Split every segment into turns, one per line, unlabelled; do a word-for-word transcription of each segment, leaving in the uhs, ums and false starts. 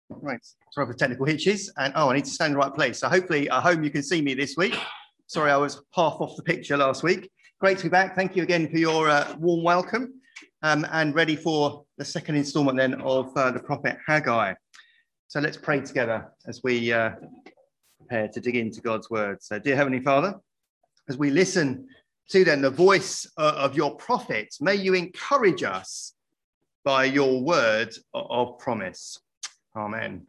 Right, sorry for technical hitches. And oh, I need to stand in the right place. So hopefully at home you can see me this week. Sorry, I was half off the picture last week. Great to be back. Thank you again for your uh, warm welcome um, and ready for the second instalment then of uh, the prophet Haggai. So let's pray together as we uh, prepare to dig into God's word. So dear Heavenly Father, as we listen to then the voice uh, of your prophet, may you encourage us by your word of promise. Amen.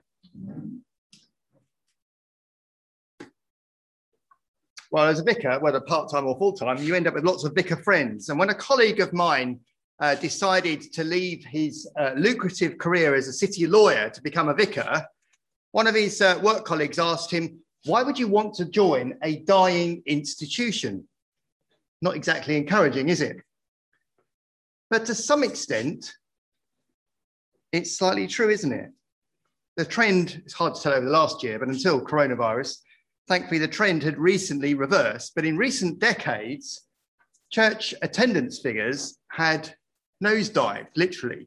Well, as a vicar, whether part-time or full-time, you end up with lots of vicar friends. And when a colleague of mine uh, decided to leave his uh, lucrative career as a city lawyer to become a vicar, one of his uh, work colleagues asked him, why would you want to join a dying institution? Not exactly encouraging, is it? But to some extent, it's slightly true, isn't it? The trend, it's hard to tell over the last year, but until coronavirus, thankfully the trend had recently reversed. But in recent decades, church attendance figures had nosedived, literally.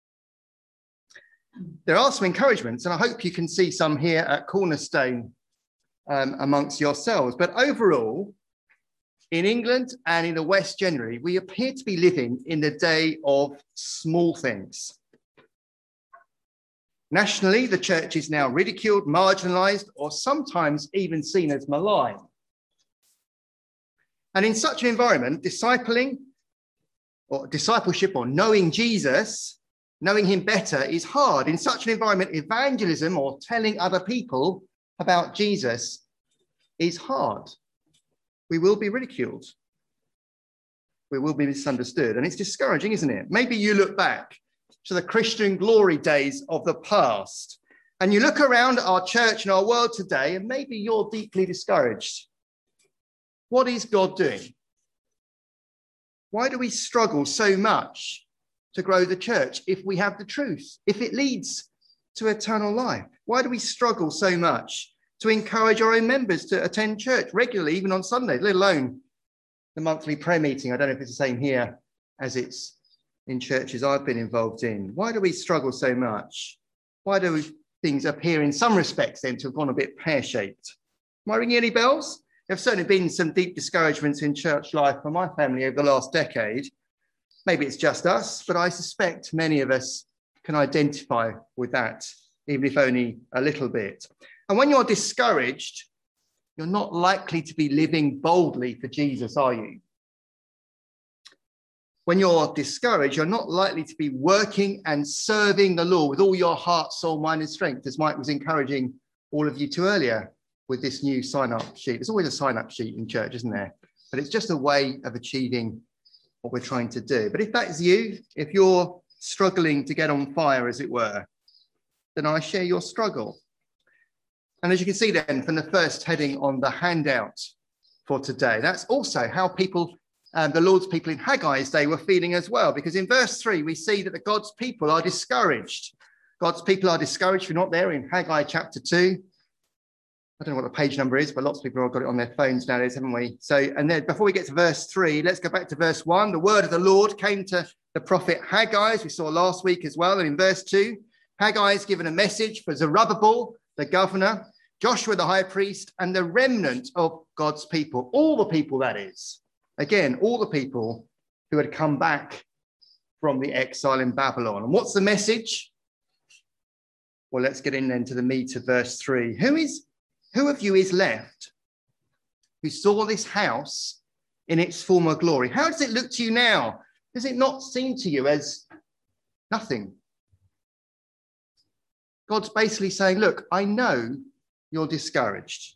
There are some encouragements, and I hope you can see some here at Cornerstone um, amongst yourselves. But overall, in England and in the West generally, we appear to be living in the day of small things. Nationally, the church is now ridiculed, marginalised, or sometimes even seen as malign. And in such an environment, discipling or discipleship or knowing Jesus, knowing him better is hard. In such an environment, evangelism or telling other people about Jesus is hard. We will be ridiculed. We will be misunderstood. And it's discouraging, isn't it? Maybe you look back to the Christian glory days of the past, and you look around our church and our world today, and maybe you're deeply discouraged. What is God doing? Why do we struggle so much to grow the church if we have the truth, if it leads to eternal life? Why do we struggle so much to encourage our own members to attend church regularly, even on Sundays, let alone the monthly prayer meeting? I don't know if it's the same here as it's in churches I've been involved in. Why do we struggle so much? Why do things appear in some respects then to have gone a bit pear-shaped? Am I ringing any bells? There have certainly been some deep discouragements in church life for my family over the last decade. Maybe it's just us, but I suspect many of us can identify with that, even if only a little bit. And when you're discouraged, you're not likely to be living boldly for Jesus, are you? When you're discouraged, you're not likely to be working and serving the Lord with all your heart, soul, mind, and strength, as Mike was encouraging all of you to earlier with this new sign-up sheet. There's always a sign-up sheet in church, isn't there? But it's just a way of achieving what we're trying to do. But if that's you, if you're struggling to get on fire, as it were, then I share your struggle. And as you can see then from the first heading on the handout for today, that's also how people Um, the Lord's people in Haggai's day were feeling as well, because in verse three, we see that the God's people are discouraged. God's people are discouraged. If you're not there in Haggai chapter two, I don't know what the page number is, but lots of people have got it on their phones nowadays, haven't we? So, and then before we get to verse three, let's go back to verse one. The word of the Lord came to the prophet Haggai, as we saw last week as well. And in verse two, Haggai is given a message for Zerubbabel, the governor, Joshua, the high priest, and the remnant of God's people, all the people, that is. Again, all the people who had come back from the exile in Babylon. And what's the message? Well, let's get in then to the meat of verse three. Who is, who of you is left who saw this house in its former glory? How does it look to you now? Does it not seem to you as nothing? God's basically saying, look, I know you're discouraged.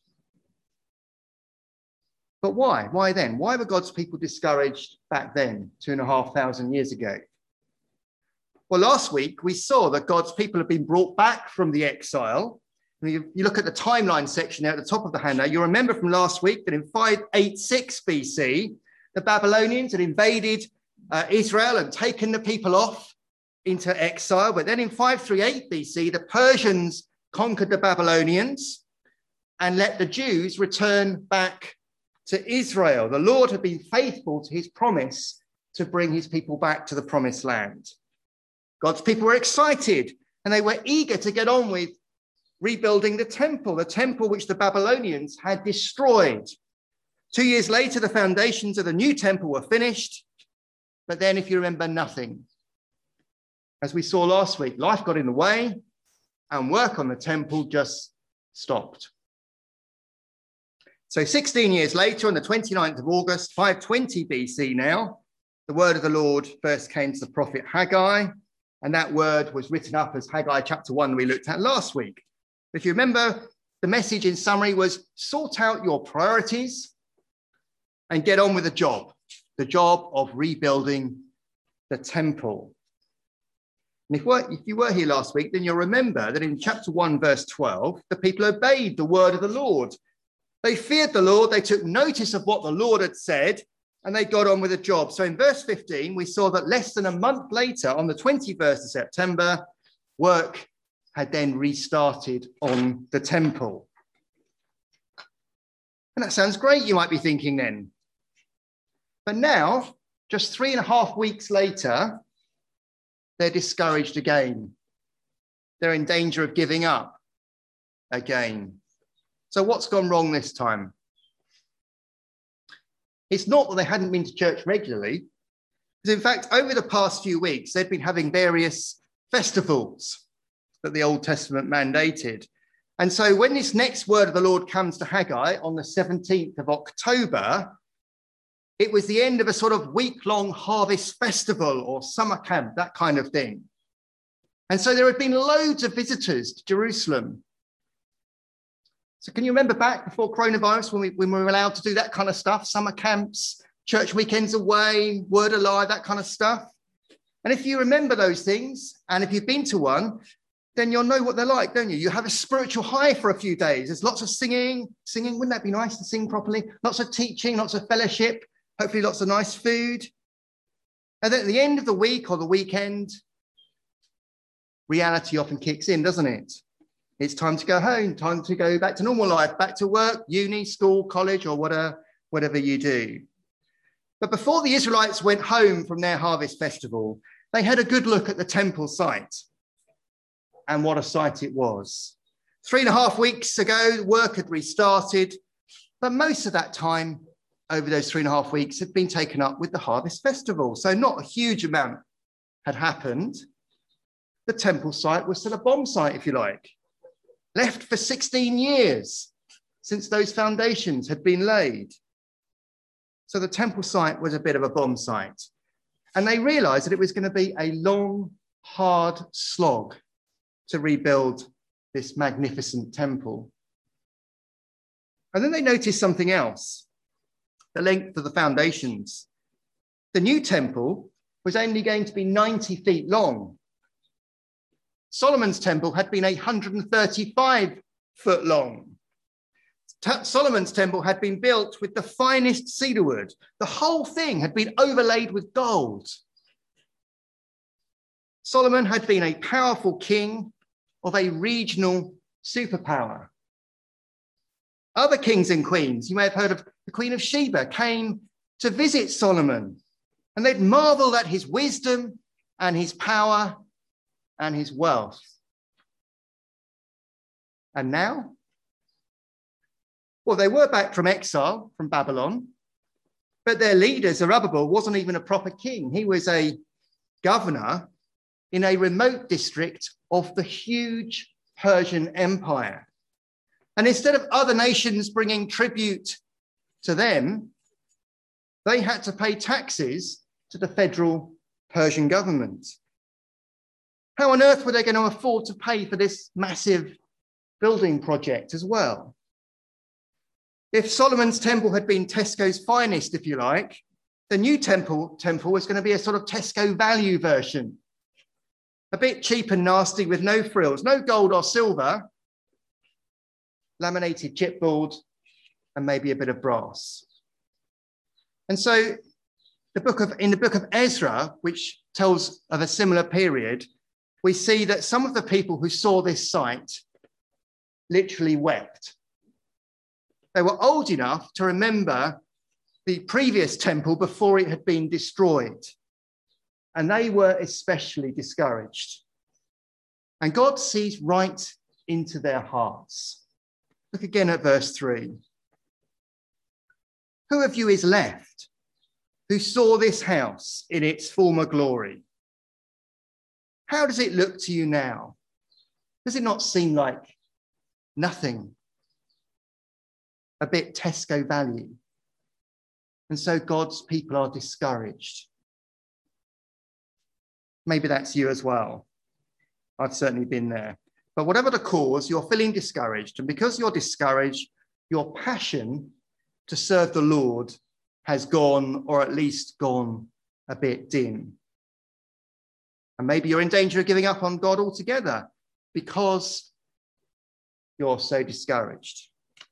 But why? Why then? Why were God's people discouraged back then, two and a half thousand years ago? Well, last week we saw that God's people have been brought back from the exile. You, you look at the timeline section there at the top of the handout, you'll remember from last week that in five eighty-six B C, the Babylonians had invaded uh, Israel and taken the people off into exile. But then in five thirty-eight B C, the Persians conquered the Babylonians and let the Jews return back to Israel. The Lord had been faithful to his promise to bring his people back to the promised land. God's people were excited and they were eager to get on with rebuilding the temple, the temple which the Babylonians had destroyed. Two years later, the foundations of the new temple were finished. But then, if you remember, nothing. As we saw last week, life got in the way and work on the temple just stopped. So sixteen years later, on the twenty-ninth of August, five twenty B C now, the word of the Lord first came to the prophet Haggai, and that word was written up as Haggai chapter one that we looked at last week. If you remember, the message in summary was sort out your priorities and get on with the job, the job of rebuilding the temple. And if, if you were here last week, then you'll remember that in chapter one, verse twelve, the people obeyed the word of the Lord. They feared the Lord, they took notice of what the Lord had said, and they got on with the job. So in verse fifteen, we saw that less than a month later, on the twenty-first of September, work had then restarted on the temple. And that sounds great, you might be thinking then. But now, just three and a half weeks later, they're discouraged again. They're in danger of giving up again. So what's gone wrong this time? It's not that they hadn't been to church regularly, because in fact, over the past few weeks, they've been having various festivals that the Old Testament mandated. And so when this next word of the Lord comes to Haggai on the seventeenth of October, it was the end of a sort of week-long harvest festival or summer camp, that kind of thing. And so there had been loads of visitors to Jerusalem. So can you remember back before coronavirus when we, when we were allowed to do that kind of stuff, summer camps, church weekends away, word alive, that kind of stuff? And if you remember those things, and if you've been to one, then you'll know what they're like, don't you? You have a spiritual high for a few days. There's lots of singing. Singing, wouldn't that be nice to sing properly? Lots of teaching, lots of fellowship, hopefully lots of nice food. And then at the end of the week or the weekend, reality often kicks in, doesn't it? It's time to go home, time to go back to normal life, back to work, uni, school, college, or whatever, whatever you do. But before the Israelites went home from their harvest festival, they had a good look at the temple site. And what a sight it was. Three and a half weeks ago, work had restarted, but most of that time over those three and a half weeks had been taken up with the harvest festival. So not a huge amount had happened. The temple site was still a bomb site, if you like, left for sixteen years since those foundations had been laid. So the temple site was a bit of a bomb site. And they realized that it was going to be a long, hard slog to rebuild this magnificent temple. And then they noticed something else, the length of the foundations. The new temple was only going to be ninety feet long. Solomon's temple had been one hundred thirty-five foot long. T- Solomon's temple had been built with the finest cedar wood. The whole thing had been overlaid with gold. Solomon had been a powerful king of a regional superpower. Other kings and queens, you may have heard of the Queen of Sheba, came to visit Solomon, and they'd marveled at his wisdom and his power and his wealth. And now? Well, they were back from exile from Babylon, but their leader, Zerubbabel, wasn't even a proper king. He was a governor in a remote district of the huge Persian Empire. And instead of other nations bringing tribute to them, they had to pay taxes to the federal Persian government. How on earth were they going to afford to pay for this massive building project as well? If Solomon's temple had been Tesco's finest, if you like, the new temple, temple was going to be a sort of Tesco value version. A bit cheap and nasty with no frills, no gold or silver, laminated chipboard, and maybe a bit of brass. And so the book of, in the book of Ezra, which tells of a similar period, we see that some of the people who saw this site literally wept. They were old enough to remember the previous temple before it had been destroyed. And they were especially discouraged. And God sees right into their hearts. Look again at verse three. Who of you is left who saw this house in its former glory? How does it look to you now? Does it not seem like nothing? A bit Tesco value. And so God's people are discouraged. Maybe that's you as well. I've certainly been there. But whatever the cause, you're feeling discouraged. And because you're discouraged, your passion to serve the Lord has gone, or at least gone a bit dim. And maybe you're in danger of giving up on God altogether because you're so discouraged.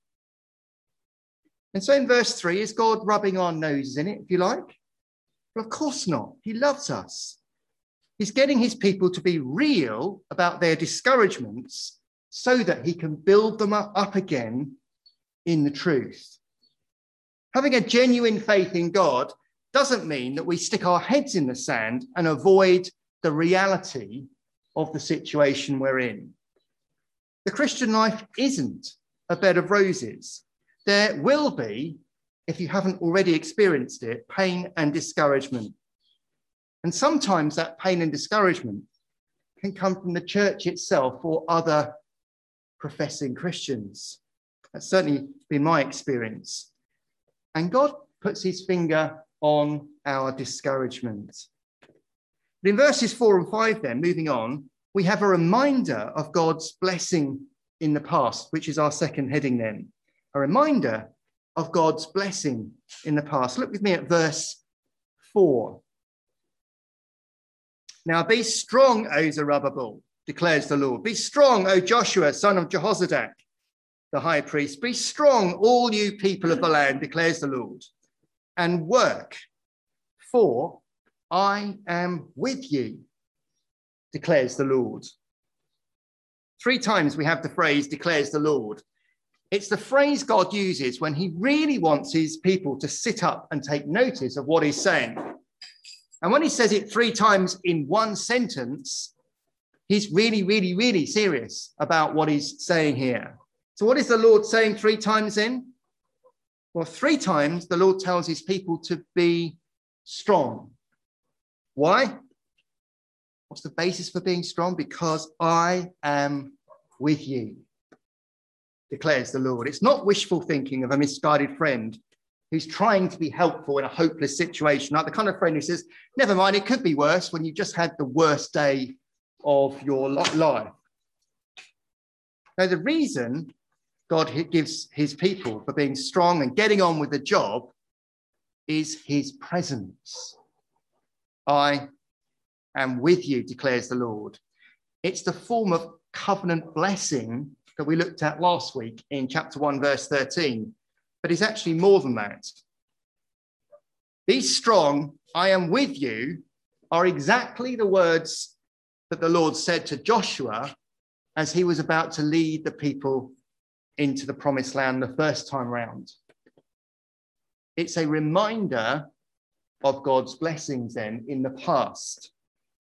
And so in verse three, is God rubbing our noses in it, if you like? Well, of course not. He loves us. He's getting his people to be real about their discouragements so that he can build them up, up again in the truth. Having a genuine faith in God doesn't mean that we stick our heads in the sand and avoid the reality of the situation we're in. The Christian life isn't a bed of roses. There will be, if you haven't already experienced it, pain and discouragement. And sometimes that pain and discouragement can come from the church itself or other professing Christians. That's certainly been my experience. And God puts his finger on our discouragement. But in verses four and five then, moving on, we have a reminder of God's blessing in the past, which is our second heading then. A reminder of God's blessing in the past. Look with me at verse four. Now be strong, O Zerubbabel, declares the Lord. Be strong, O Joshua, son of Jehozadak, the high priest. Be strong, all you people of the land, declares the Lord, and work, for I am with you, declares the Lord. Three times we have the phrase, declares the Lord. It's the phrase God uses when he really wants his people to sit up and take notice of what he's saying. And when he says it three times in one sentence, he's really, really, really serious about what he's saying here. So what is the Lord saying three times in? Well, three times the Lord tells his people to be strong. Why? What's the basis for being strong? Because I am with you, declares the Lord. It's not wishful thinking of a misguided friend who's trying to be helpful in a hopeless situation, like the kind of friend who says, never mind, it could be worse, when you just had the worst day of your life. Now, the reason God gives his people for being strong and getting on with the job is his presence. I am with you, declares the Lord. It's the form of covenant blessing that we looked at last week in chapter one, verse thirteen. But it's actually more than that. Be strong, I am with you, are exactly the words that the Lord said to Joshua as he was about to lead the people into the promised land the first time round. It's a reminder of God's blessings then in the past.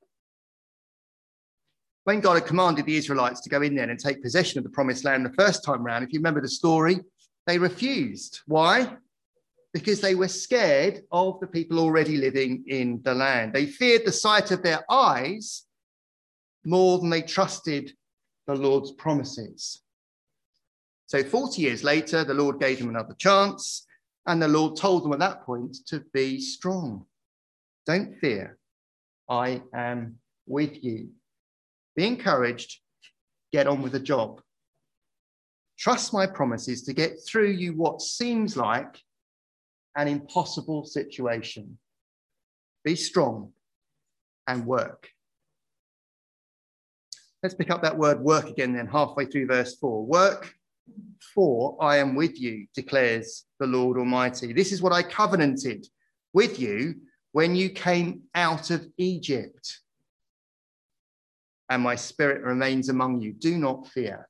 When God had commanded the Israelites to go in there and take possession of the promised land the first time round, if you remember the story, they refused. Why? Because they were scared of the people already living in the land. They feared the sight of their eyes more than they trusted the Lord's promises. So forty years later, the Lord gave them another chance, and the Lord told them at that point to be strong. Don't fear. I am with you. Be encouraged. Get on with the job. Trust my promises to get through you what seems like an impossible situation. Be strong and work. Let's pick up that word work again then, halfway through verse four. Work, for I am with you, declares the Lord Almighty. This is what I covenanted with you when you came out of Egypt. And my spirit remains among you. Do not fear.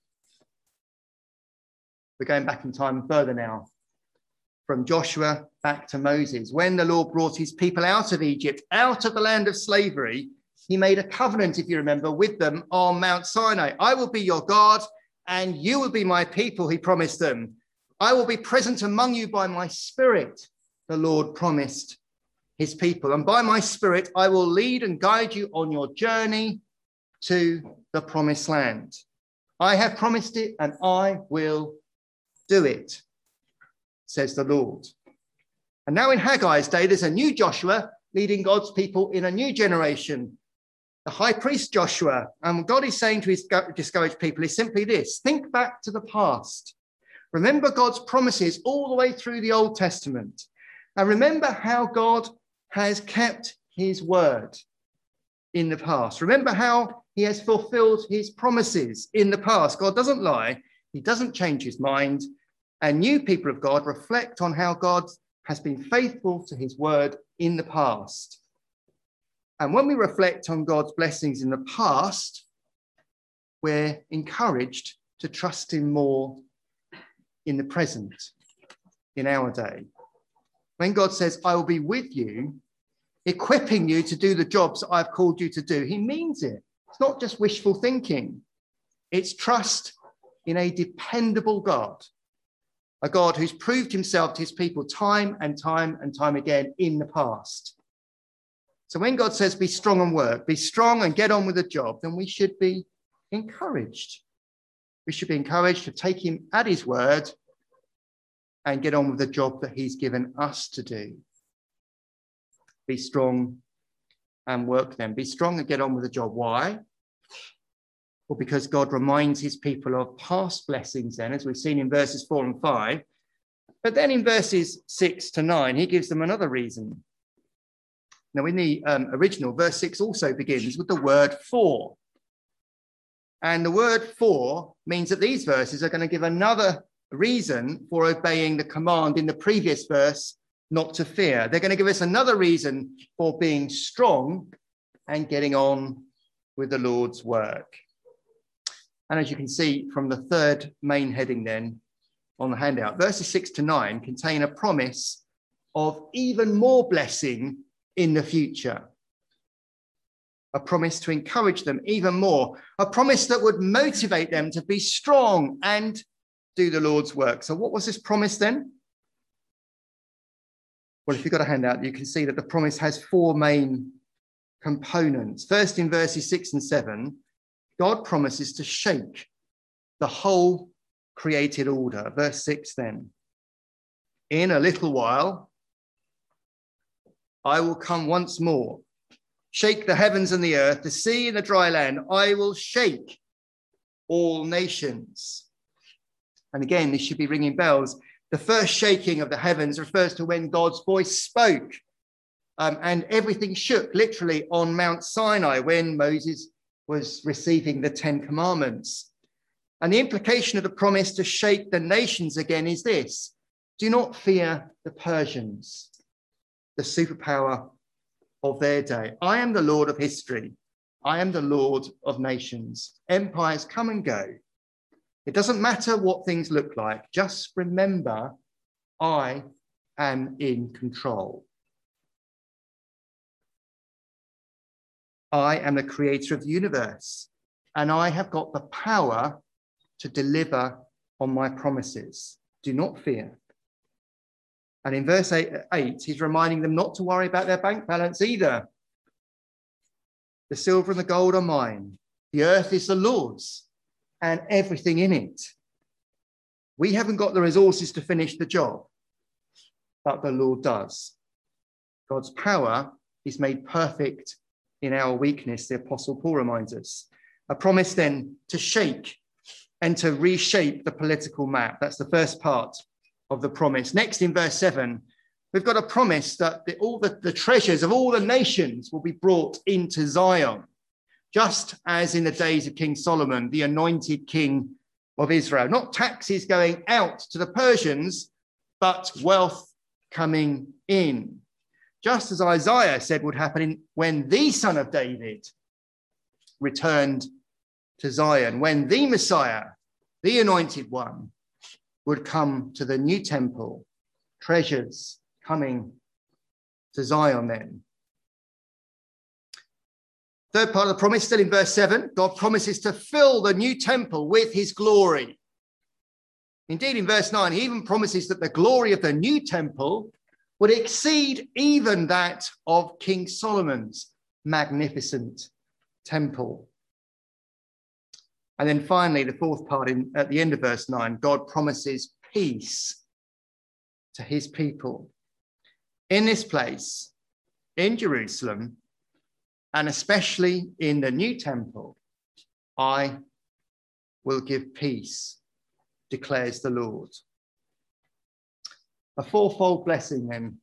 We're going back in time further now, from Joshua back to Moses. When the Lord brought his people out of Egypt, out of the land of slavery, he made a covenant, if you remember, with them on Mount Sinai. I will be your God, and you will be my people, he promised them. I will be present among you by my Spirit, the Lord promised his people. And by my Spirit, I will lead and guide you on your journey to the promised land. I have promised it and I will do it, says the Lord. And now in Haggai's day, there's a new Joshua leading God's people in a new generation, the high priest Joshua. And what God is saying to his discouraged people is simply this: think back to the past. Remember God's promises all the way through the Old Testament. And remember how God has kept his word in the past. Remember how he has fulfilled his promises in the past. God doesn't lie. He doesn't change his mind. And new people of God reflect on how God has been faithful to his word in the past. And when we reflect on God's blessings in the past, we're encouraged to trust him more in the present, in our day. When God says, I will be with you, equipping you to do the jobs I've called you to do, he means it. It's not just wishful thinking. It's trust in a dependable God, a God who's proved himself to his people time and time and time again in the past. So when God says, be strong and work, be strong and get on with the job, then we should be encouraged. We should be encouraged to take him at his word and get on with the job that he's given us to do. Be strong and work then. Be strong and get on with the job. Why? Well, because God reminds his people of past blessings then, as we've seen in verses four and five. But then in verses six to nine, he gives them another reason. Now, in the um, original, verse six also begins with the word for. And the word for means that these verses are going to give another reason for obeying the command in the previous verse, not to fear. They're going to give us another reason for being strong and getting on with the Lord's work. And as you can see from the third main heading then on the handout, verses six to nine contain a promise of even more blessing in the future. A promise to encourage them even more, a promise that would motivate them to be strong and do the Lord's work. So what was this promise then? Well, if you've got a handout, you can see that the promise has four main components. First, in verses six and seven, God promises to shake the whole created order. Verse six then, in a little while, I will come once more, shake the heavens and the earth, the sea and the dry land. I will shake all nations. And again, this should be ringing bells. The first shaking of the heavens refers to when God's voice spoke um, and everything shook literally on Mount Sinai when Moses was receiving the Ten Commandments. And the implication of the promise to shake the nations again is this: do not fear the Persians, the superpower of their day. I am the Lord of history. I am the Lord of nations. Empires come and go. It doesn't matter what things look like. Just remember, I am in control. I am the creator of the universe, and I have got the power to deliver on my promises. Do not fear. And in verse eight, eight, he's reminding them not to worry about their bank balance either. The silver and the gold are mine. The earth is the Lord's and everything in it. We haven't got the resources to finish the job, but the Lord does. God's power is made perfect in our weakness, the Apostle Paul reminds us. A promise then to shake and to reshape the political map. That's the first part of the promise. Next, in verse seven, we've got a promise that the, all the, the treasures of all the nations will be brought into Zion, just as in the days of King Solomon, the anointed king of Israel. Not taxes going out to the Persians, but wealth coming in. Just as Isaiah said would happen when the Son of David returned to Zion, when the Messiah, the anointed one, would come to the new temple, treasures coming to Zion then. Third part of the promise, still in verse seven, God promises to fill the new temple with his glory. Indeed, in verse nine, he even promises that the glory of the new temple would exceed even that of King Solomon's magnificent temple. And then finally, the fourth part, in, at the end of verse nine, God promises peace to his people. In this place, in Jerusalem, and especially in the new temple, I will give peace, declares the Lord. A fourfold blessing then,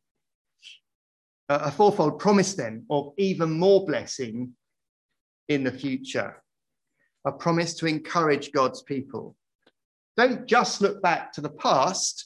a fourfold promise then of even more blessing in the future. A promise to encourage God's people. Don't just look back to the past,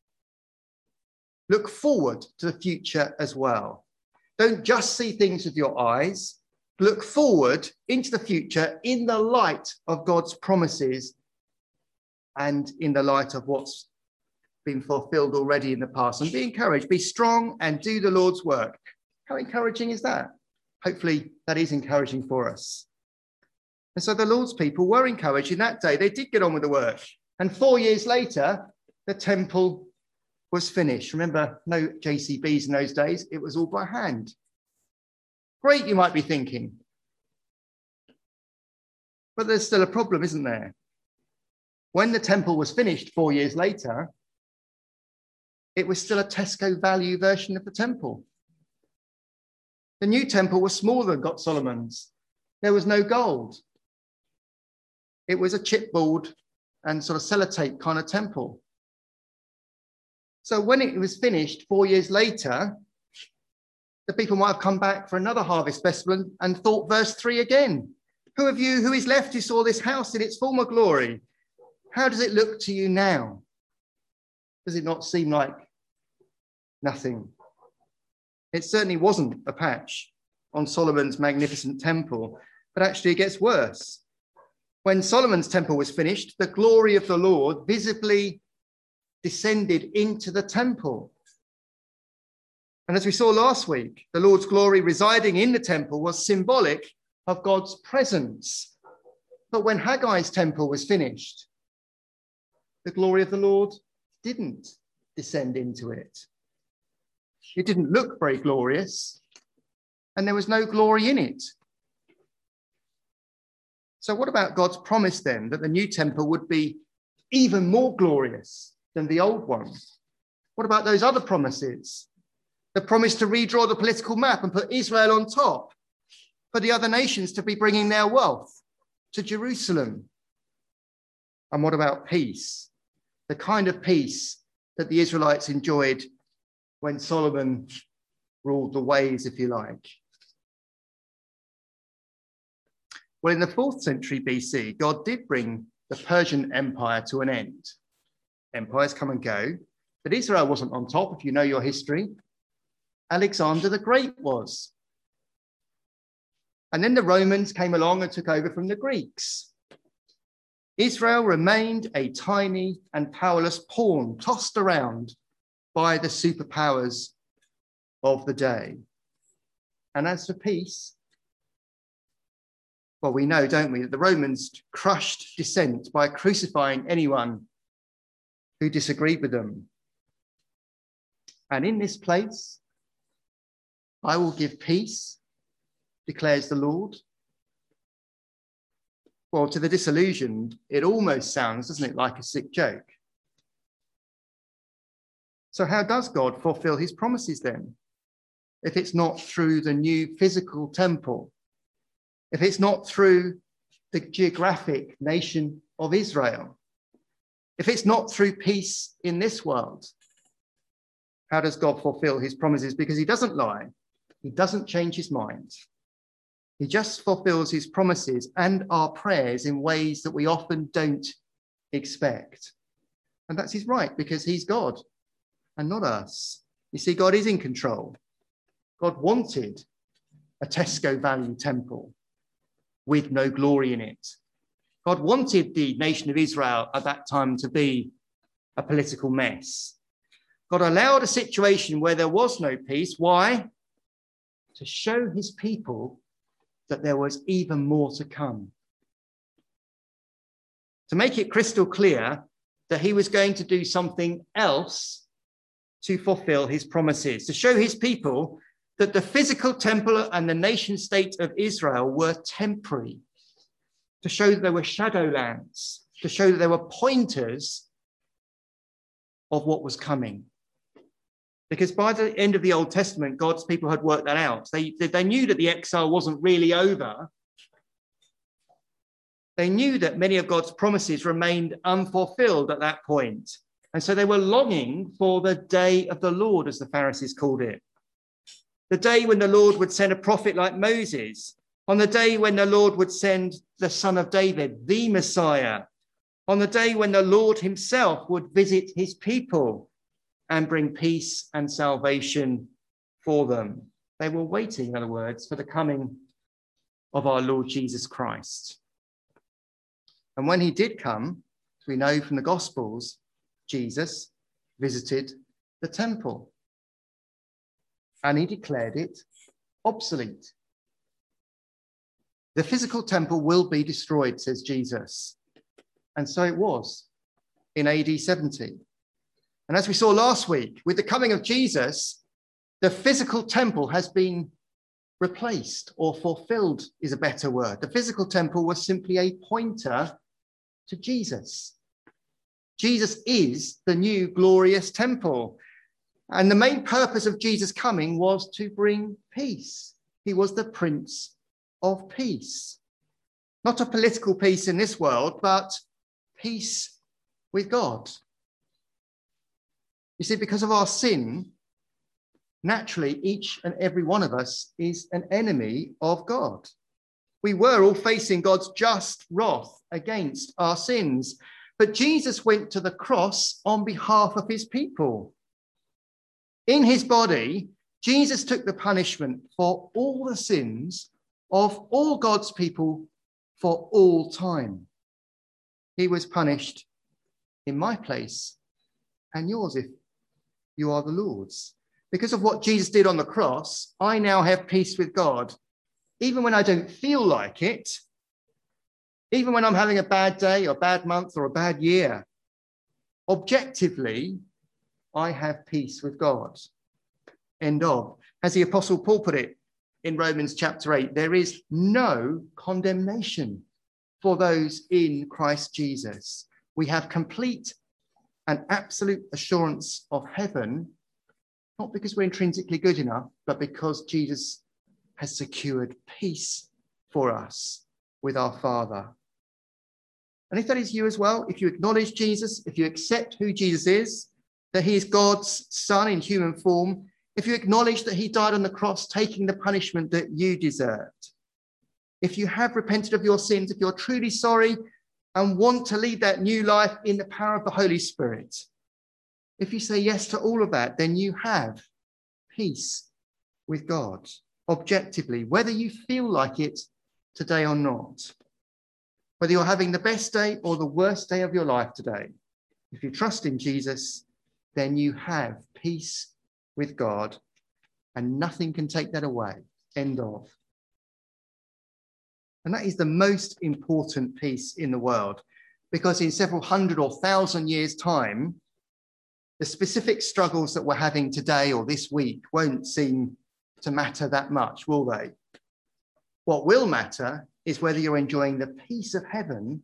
look forward to the future as well. Don't just see things with your eyes, look forward into the future in the light of God's promises and in the light of what's been fulfilled already in the past. And be encouraged, be strong and do the Lord's work. How encouraging is that? Hopefully that is encouraging for us. And so the Lord's people were encouraged in that day. They did get on with the work. And four years later, the temple was finished. Remember, no J C Bs in those days. It was all by hand. Great, you might be thinking. But there's still a problem, isn't there? When the temple was finished four years later, it was still a Tesco value version of the temple. The new temple was smaller than God Solomon's. There was no gold. It was a chipboard and sort of sellotape kind of temple. So when it was finished four years later, the people might have come back for another harvest festival and thought verse three again. Who of you who is left who saw this house in its former glory? How does it look to you now? Does it not seem like nothing? It certainly wasn't a patch on Solomon's magnificent temple, but actually it gets worse. When Solomon's temple was finished, the glory of the Lord visibly descended into the temple. And as we saw last week, the Lord's glory residing in the temple was symbolic of God's presence. But when Haggai's temple was finished, the glory of the Lord didn't descend into it. It didn't look very glorious, and there was no glory in it. So what about God's promise then that the new temple would be even more glorious than the old one? What about those other promises? The promise to redraw the political map and put Israel on top, for the other nations to be bringing their wealth to Jerusalem. And what about peace? The kind of peace that the Israelites enjoyed when Solomon ruled the ways, if you like. Well, in the fourth century B C, God did bring the Persian Empire to an end. Empires come and go, but Israel wasn't on top, if you know your history. Alexander the Great was. And then the Romans came along and took over from the Greeks. Israel remained a tiny and powerless pawn tossed around by the superpowers of the day. And as for peace, well, we know, don't we, that the Romans crushed dissent by crucifying anyone who disagreed with them. And in this place, I will give peace, declares the Lord. Well, to the disillusioned, it almost sounds, doesn't it, like a sick joke. So how does God fulfill his promises then? If it's not through the new physical temple, if it's not through the geographic nation of Israel, if it's not through peace in this world, how does God fulfill his promises? Because he doesn't lie. He doesn't change his mind. He just fulfills his promises and our prayers in ways that we often don't expect. And that's his right, because he's God and not us. You see, God is in control. God wanted a Tesco value temple with no glory in it. God wanted the nation of Israel at that time to be a political mess. God allowed a situation where there was no peace. Why? To show his people that there was even more to come. To make it crystal clear that he was going to do something else to fulfill his promises, to show his people that the physical temple and the nation state of Israel were temporary, to show that they were shadowlands, to show that they were pointers of what was coming. Because by the end of the Old Testament, God's people had worked that out. They, they knew that the exile wasn't really over. They knew that many of God's promises remained unfulfilled at that point. And so they were longing for the day of the Lord, as the Pharisees called it. The day when the Lord would send a prophet like Moses. On the day when the Lord would send the Son of David, the Messiah. On the day when the Lord himself would visit his people and bring peace and salvation for them. They were waiting, in other words, for the coming of our Lord Jesus Christ. And when he did come, as we know from the Gospels, Jesus visited the temple and he declared it obsolete. The physical temple will be destroyed, says Jesus. And so it was in A D seventy. And as we saw last week, with the coming of Jesus, the physical temple has been replaced, or fulfilled is a better word. The physical temple was simply a pointer to Jesus. Jesus is the new glorious temple. And the main purpose of Jesus coming was to bring peace. He was the Prince of Peace. Not a political peace in this world, but peace with God. You see, because of our sin, naturally, each and every one of us is an enemy of God. We were all facing God's just wrath against our sins. But Jesus went to the cross on behalf of his people. In his body, Jesus took the punishment for all the sins of all God's people for all time. He was punished in my place and yours if you are the Lord's. Because of what Jesus did on the cross, I now have peace with God, even when I don't feel like it, even when I'm having a bad day or bad month or a bad year. Objectively, I have peace with God. End of. As the Apostle Paul put it in Romans chapter eight, there is no condemnation for those in Christ Jesus. We have complete and absolute assurance of heaven, not because we're intrinsically good enough, but because Jesus has secured peace for us with our Father. And if that is you as well, if you acknowledge Jesus, if you accept who Jesus is, that he is God's Son in human form, if you acknowledge that he died on the cross, taking the punishment that you deserved, if you have repented of your sins, if you're truly sorry and want to lead that new life in the power of the Holy Spirit, if you say yes to all of that, then you have peace with God, objectively, whether you feel like it today or not. Whether you're having the best day or the worst day of your life today, if you trust in Jesus, then you have peace with God and nothing can take that away. End of. And that is the most important peace in the world, because in several hundred or thousand years' time, the specific struggles that we're having today or this week won't seem to matter that much, will they? What will matter is whether you're enjoying the peace of heaven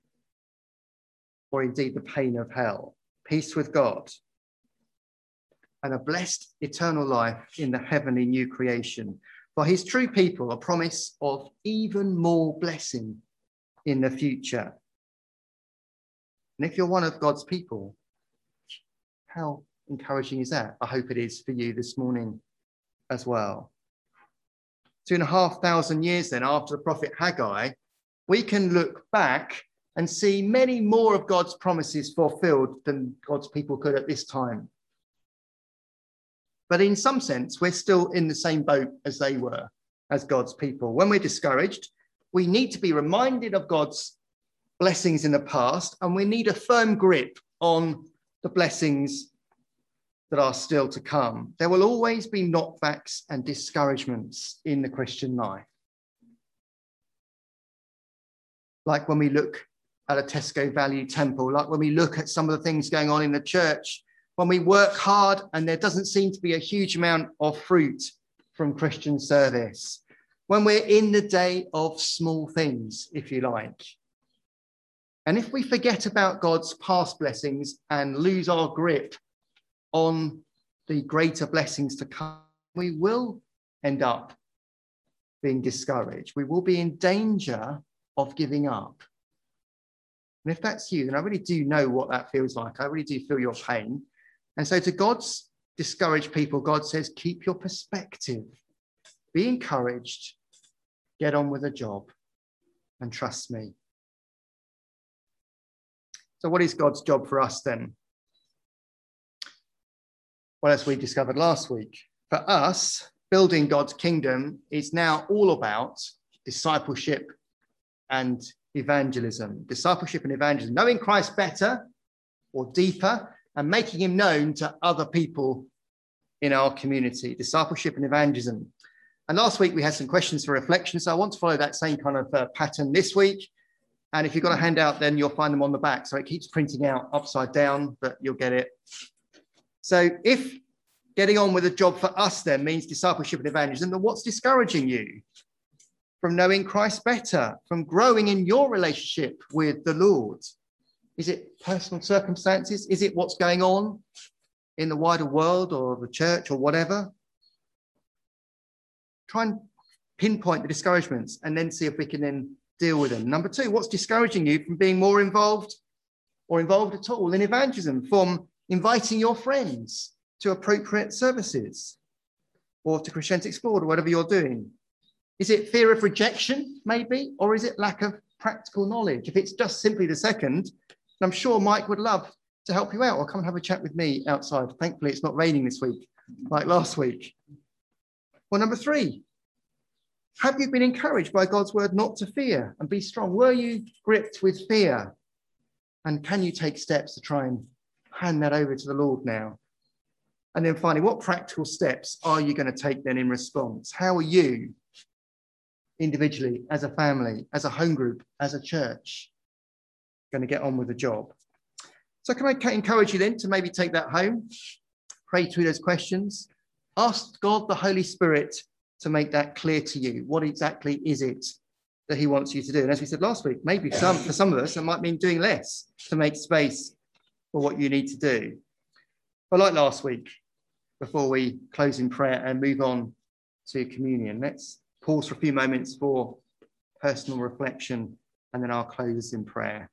or indeed the pain of hell. Peace with God and a blessed eternal life in the heavenly new creation. For his true people, a promise of even more blessing in the future. And if you're one of God's people, how encouraging is that? I hope it is for you this morning as well. Two and a half thousand years then after the prophet Haggai, we can look back and see many more of God's promises fulfilled than God's people could at this time. But in some sense, we're still in the same boat as they were, as God's people. When we're discouraged, we need to be reminded of God's blessings in the past, and we need a firm grip on the blessings that are still to come. There will always be knockbacks and discouragements in the Christian life. like when we look at a Tesco Value Temple, like when we look at some of the things going on in the church, when we work hard and there doesn't seem to be a huge amount of fruit from Christian service, when we're in the day of small things, if you like. And if we forget about God's past blessings and lose our grip on the greater blessings to come, we will end up being discouraged. We will be in danger of giving up. And if that's you, then I really do know what that feels like. I really do feel your pain. And so to God's discouraged people, God says, keep your perspective. Be encouraged. Get on with the job and trust me. So what is God's job for us then? Well, as we discovered last week, for us, building God's kingdom is now all about discipleship and evangelism. Discipleship and evangelism, knowing Christ better or deeper and making him known to other people in our community. Discipleship and evangelism. And last week we had some questions for reflection, so I want to follow that same kind of uh, pattern this week. And if you've got a handout, then you'll find them on the back. So it keeps printing out upside down, but you'll get it. So if getting on with a job for us then means discipleship and evangelism, then what's discouraging you from knowing Christ better, from growing in your relationship with the Lord? Is it personal circumstances? Is it what's going on in the wider world or the church or whatever? Try and pinpoint the discouragements and then see if we can then deal with them. Number two, what's discouraging you from being more involved or involved at all in evangelism, from inviting your friends to appropriate services or to Christianity Explored or whatever you're doing? Is it fear of rejection, maybe? Or is it lack of practical knowledge? If it's just simply the second, I'm sure Mike would love to help you out or come and have a chat with me outside. Thankfully, it's not raining this week like last week. Well, number three, have you been encouraged by God's word not to fear and be strong? Were you gripped with fear? And can you take steps to try and hand that over to the Lord now? And then finally, what practical steps are you going to take then in response? How are you individually, as a family, as a home group, as a church, going to get on with the job? So can I encourage you then to maybe take that home, pray through those questions, ask God, the Holy Spirit, to make that clear to you. What exactly is it that he wants you to do? And as we said last week, maybe some, for some of us, it might mean doing less to make space for what you need to do. But like last week, before we close in prayer and move on to communion, let's pause for a few moments for personal reflection, and then I'll close in prayer.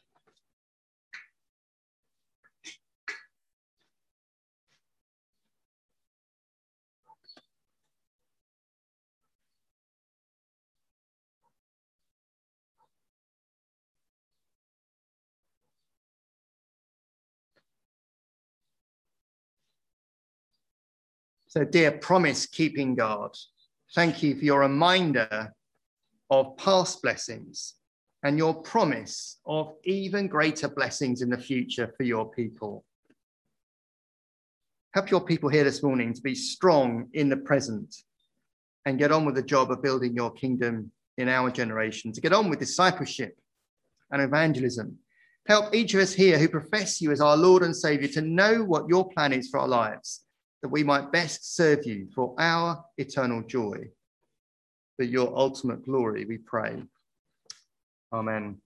So, dear promise-keeping God, thank you for your reminder of past blessings and your promise of even greater blessings in the future for your people. Help your people here this morning to be strong in the present and get on with the job of building your kingdom in our generation, to get on with discipleship and evangelism. Help each of us here who profess you as our Lord and Saviour to know what your plan is for our lives, that we might best serve you for our eternal joy, for your ultimate glory, we pray. Amen.